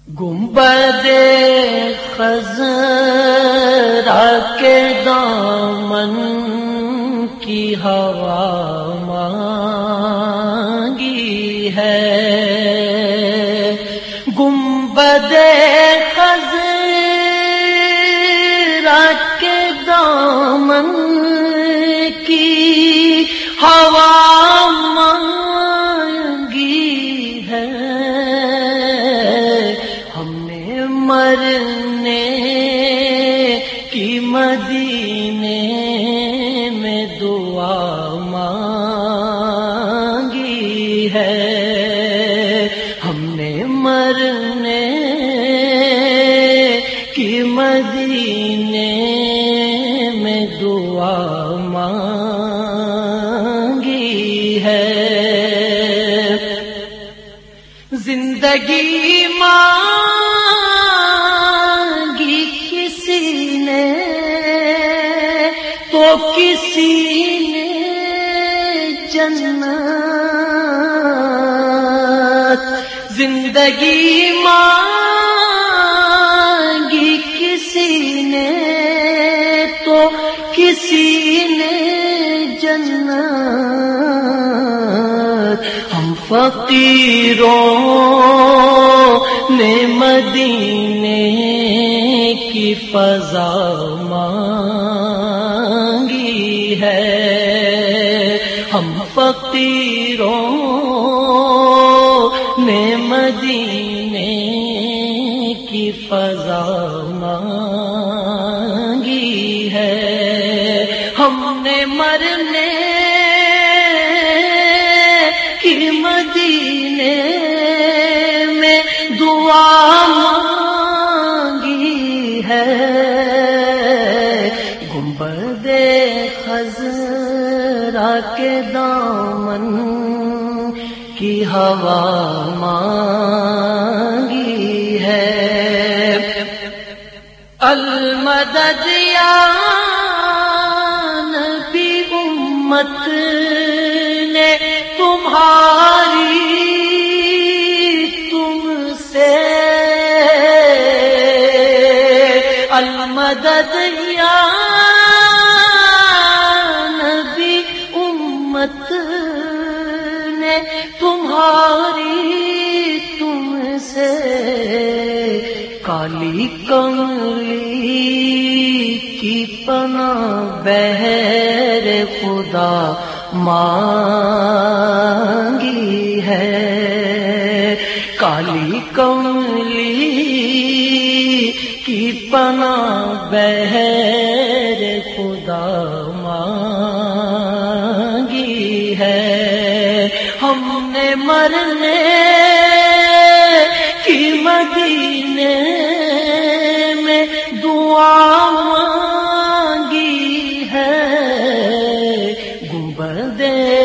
گنبد خضرا کے دامن کی ہوا مانگی ہے، گنبد خضرا کے دامن کی ہوا مرنے کی مدینے میں دعا مانگی ہے، ہم نے مرنے کی مدینے میں دعا مانگی ہے، زندگی تو کسی نے جنت، زندگی مانگی کسی نے تو کسی نے جنت، ہم فقیروں نے مدینے کی فضا مانگی ہے، ہم فقیروں نے مدینے کی فضا مانگی ہے، ہم نے مرنے کی مدینے میں دعا مانگی ہے، گنبد خضرا کے دامن کی ہوا مانگی ہے، المدد یا نبی امت نے تمہاری تم سے، المدد یا نبی امت نے تمہاری تم سے، کالی کملی کی پناہ بہر خدا مانگی ہے، کالی کملی کی پناہ بہر خدا مانگی ہے، ہم نے مرنے کی مدینے میں دعا مانگی ہے، گنبد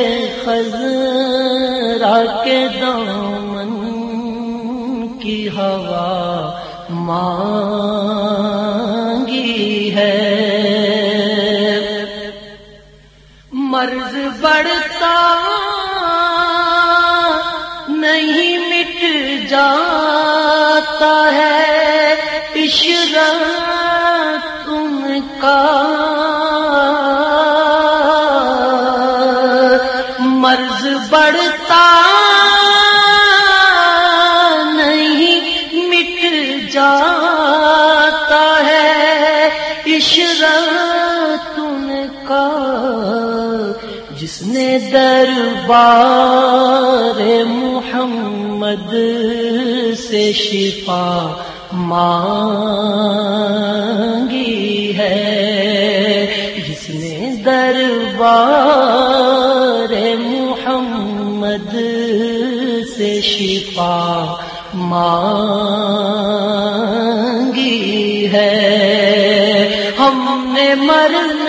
خضرا کے دامن کی ہوا مانگی ہے، مرض بڑھتا نہیں مٹ جاتا ہے عشرت تم کا، مرض بڑھتا نہیں مٹ جاتا ہے عشرت تم کا، جس نے دربار محمد سے شفا مانگی ہے، جس نے دربار محمد سے شفا مانگی ہے، ہم نے مرنے